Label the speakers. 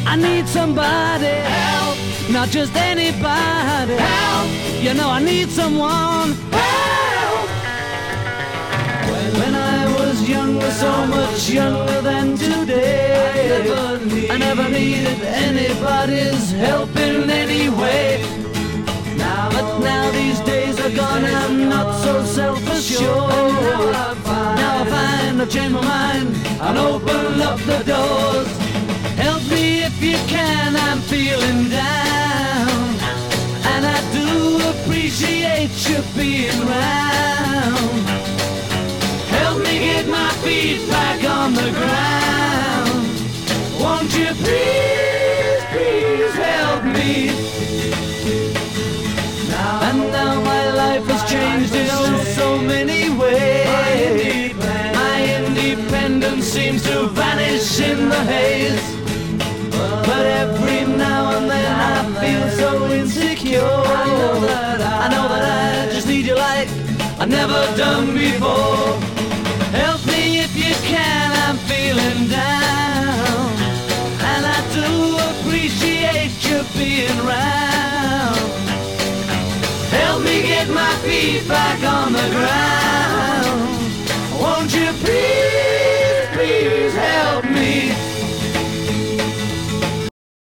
Speaker 1: I need somebody help, not just anybody help. You know I need someone help. When I was younger, so much younger than today, I never needed anybody's help in any way. But now these days are gone, I'm not so self-assured. Now I find I've changed my mind and open up the doors. Help me if you can, I'm feeling down, and I do appreciate you being round. Help me get my feet back on the ground. Won't you please, please help me? And now my life has changed in oh so many ways. My independence seems to vanish in the haze. But every now and then I feel so insecure. I know that I just need you like I've never done before. Help me if you can, I'm feeling down, and I do appreciate you being round. Help me get my feet back on